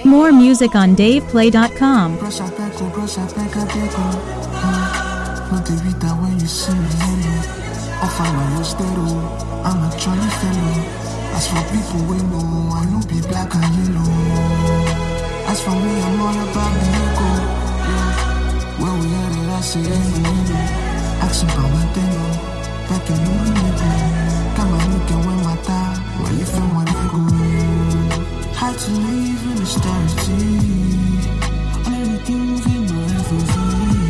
More music on DavePlay.com. Brush I back, no they read that when you see me hello. Off I my stereo, I'm a jolly fellow. As for people we know, I know be black and yellow. As for me, I'm all about the echo. Yeah. Where we at it, I say hello. Action about my demo. Back in the nigga. Come on, look at when my time. Where you from my nigga? Had to leave in the stars, anything moving, no ever for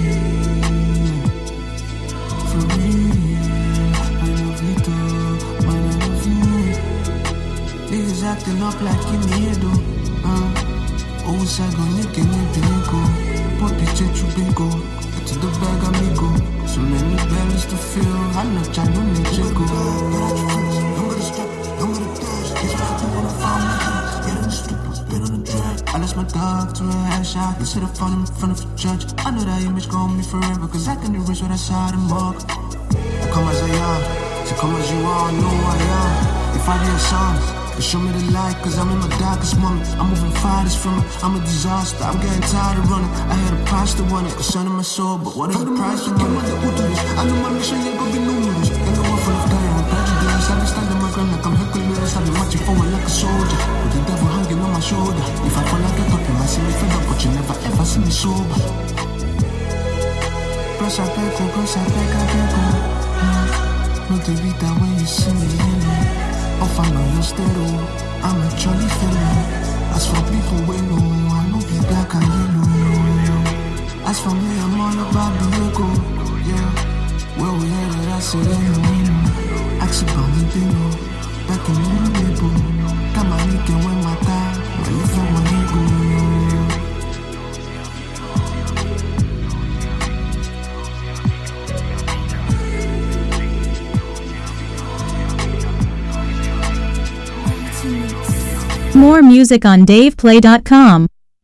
real, I love you though, man, I love you. Niggas acting up like in the head, always I go nick and bingo. Poppy chechu bingo, get to the bag amigo. So many bells to fill, I know I don't need to go. Don't go to stop, don't go to dash, it's like you wanna find me. I lost my dog to a headshot. You should've found him in front of a judge. I know that image go on me forever, cause I can erase what I saw the mug. I come as I am, so come as you are, know who I am. If I did songs, they show me the light, cause I'm in my darkest moments. I'm moving farthest from it, I'm a disaster. I'm getting tired of running. I had a price to want it, concerning my soul, but what is the price for money? I know my mission ain't gonna be numerous. Ain't no one full of dire and prejudice. I be standing my ground like I'm Hercules. I be marching forward like a soldier, with the devil hanging on my shoulder. If I fall, I get up, you might see me fed up, but you never ever see me sober. Brush I back, no they read that when you see me hello. Off I know your stereo, I'm a jolly fellow. As for people we know, I know be black and yellow. As for me, I'm all about the ego, yeah. Where we headed, I say hello. Ask about me, they know. Back in the label, come on, you can win my time. When you from my ego. More music on DavePlay.com.